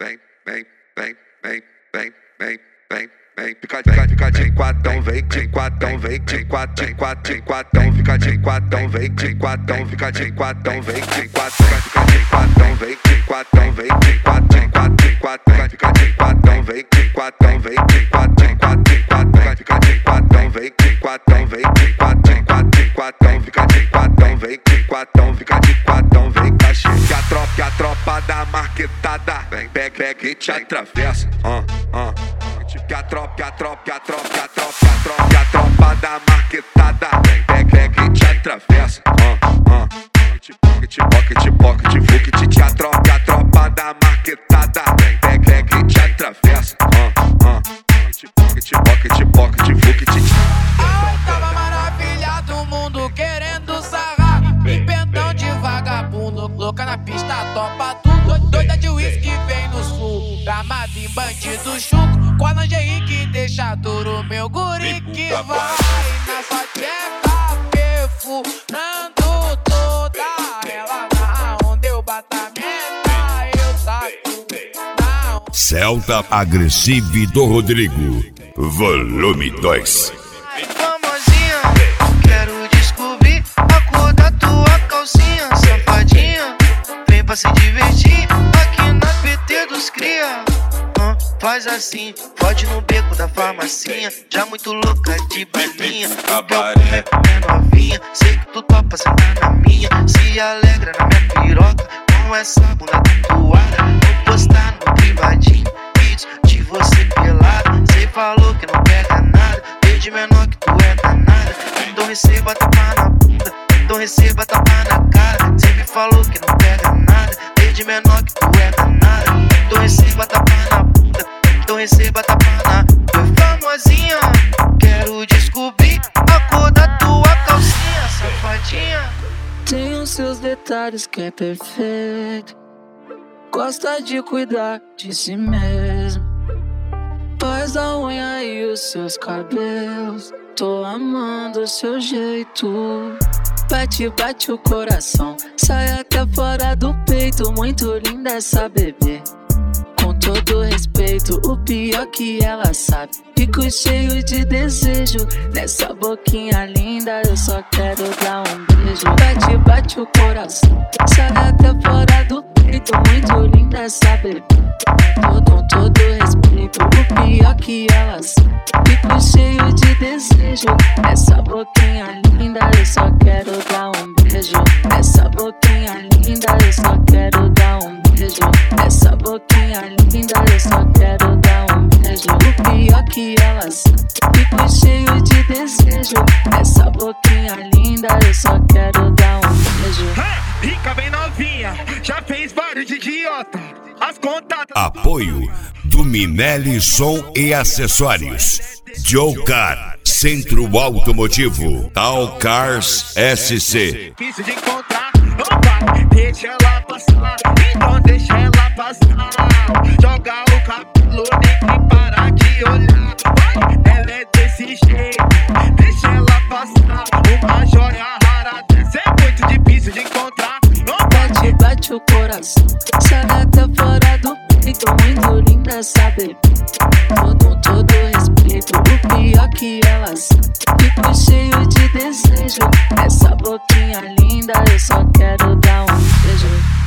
Fica de quatão, vem de quatão, vem de quatão, fica de quatão, vem de quatão, fica de quatão, vem de quatão, fica de quatão, vem de quatão, vem de quatão, fica de quatão, vem de quatão, vem de quatão, fica de quatão, vem de quatão, vem de quatão, fica de quatão, vem de quatão, fica de quatão, vem cachê. Que a tropa da marquetada pega e te atravessa, Que a tropa da marquetada pega e te atravessa, que a tropa da marquetada pega e te atravessa, Tava maravilha do mundo querendo sarrar, empentão de vagabundo, louca na pista, topa tudo, doida de uísque vem no sul, armado em bandido chuco. Com a lingerie que deixa duro, meu guri que vai na sua tcheca, perfurando toda ela. Na onde eu batamenta, eu saco. Celta Agressive do Rodrigo, volume 2. Famosinha, quero descobrir a cor da tua calcinha, safadinha. Vem pra se divertir aqui na PT dos cria. Faz assim, pode no beco da farmacinha, já muito louca de balinha. O que eu é novinha, sei que tu topa sentar na minha. Se alegra na minha piroca, com essa bunda tatuada. Vou postar no privadinho, vídeos de você pelada. Cê falou que não pega nada, desde menor que tu é danada. Então receba tapa na bunda, então receba tapa na cara. Cê me falou que não pega nada, desde menor que tu é danada. Então receba tapa na bunda, então receba tapa na. Oi, famosinha, quero descobrir a cor da tua calcinha, safadinha. Tem os seus detalhes que é perfeito, gosta de cuidar de si mesmo, faz a unha e os seus cabelos. Tô amando o seu jeito. Bate o coração, sai até fora do peito. Muito linda essa bebê, com todo respeito, o pior que ela sabe. Fico cheio de desejo nessa boquinha linda, eu só quero dar um beijo. Bate o coração, sai até fora do peito. Muito linda essa bebê, com todo respeito, o pior que ela sabe. Fico cheio de desejo nessa boquinha linda, eu só quero dar um beijo. Nessa boquinha linda, eu só quero dar um beijo. Nessa boquinha linda, eu só quero dar um beijo. O pior que ela sabe. Fico cheio de desejo nessa boquinha linda, eu só quero dar um beijo. Rica bem novinha, já fez vários de idiota. As contas. Apoio do Minelli Som e Acessórios, Joe Car, Centro Automotivo, Tal Cars SC. Difícil de encontrar, não vai, deixa ela passar. Então deixa ela passar. Joga o cabelo, nem que parar de olhar. Vai, ela é desse jeito, deixa ela passar. Uma joia rara dessa é muito difícil de encontrar. Bate o coração, sai até fora do peito. Muito linda essa bebê, com todo respeito, o pior que ela sabe. Fico cheio de desejo nessa boquinha linda, eu só quero dar um beijo.